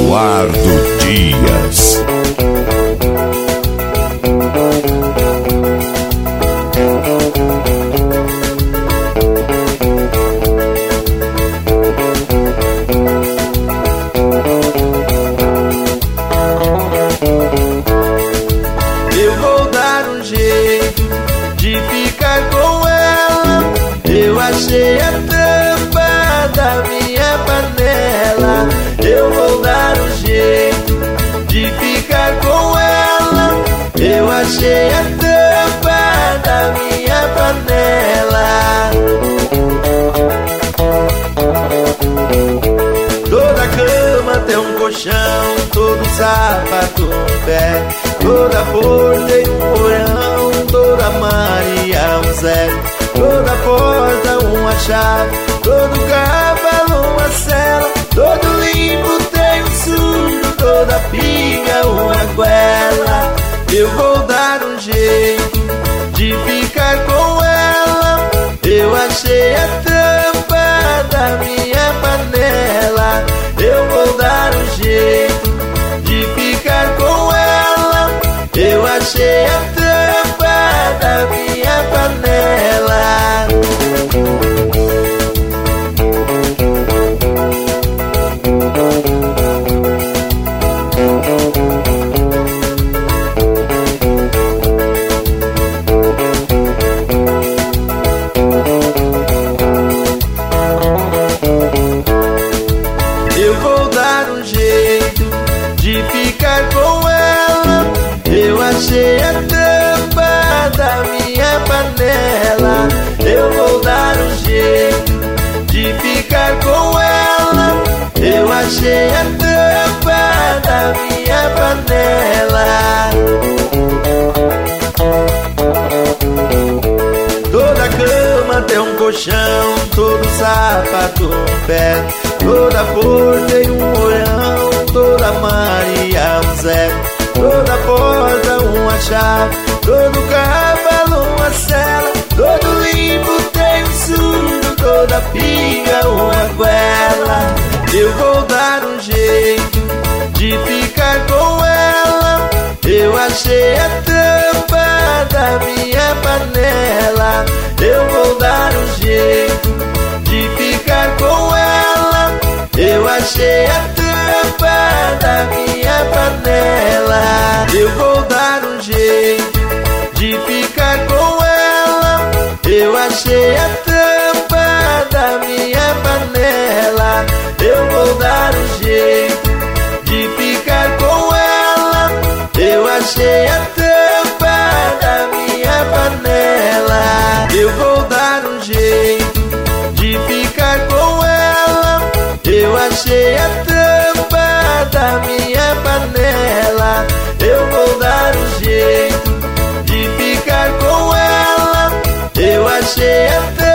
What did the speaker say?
Eduardo Dias. Eu vou dar um jeito de ficar com ela. Eu achei a tampa da minha panela. Eu vou dar um jeito de ficar com ela. Eu achei a tampa da minha panela. Toda cama tem um colchão, todo sapato um pé, toda porta tem um porão, toda Maria um zero, toda porta uma chave, todo cavalo uma cela, todo limpo tem um surdo, toda pinga uma goela. Eu vou dar um jeito de ficar com ela. Eu achei a tampa da minha panela. Eu vou dar um jeito de ficar com ela. Eu achei a tampa da minha panela. Eu vou dar um jeito de ficar com ela. Eu achei a tampa da minha panela. Eu vou dar um jeito de ficar com ela. Eu achei a tampa da minha panela. Toda cama tem um colchão, todo sapato um pé, toda porta tem um orão, toda Maria um zero, toda porta uma chave, todo cavalo uma cela, todo limpo tem um surdo, toda pinga uma goela. Eu vou dar um jeito de ficar com ela. Eu achei a tampa da minha panela. Eu vou dar um jeito de ficar com ela. Eu achei a tampa da minha panela. Eu vou dar um jeito de ficar com ela. Eu achei a tampa da minha panela. Eu vou dar um jeito de ficar com ela. Eu achei a tampa da minha panela. Eu vou dar um jeito de ficar com ela. Eu achei a tampa da minha panela. Eu vou dar um jeito de ficar com ela. Eu achei a tampa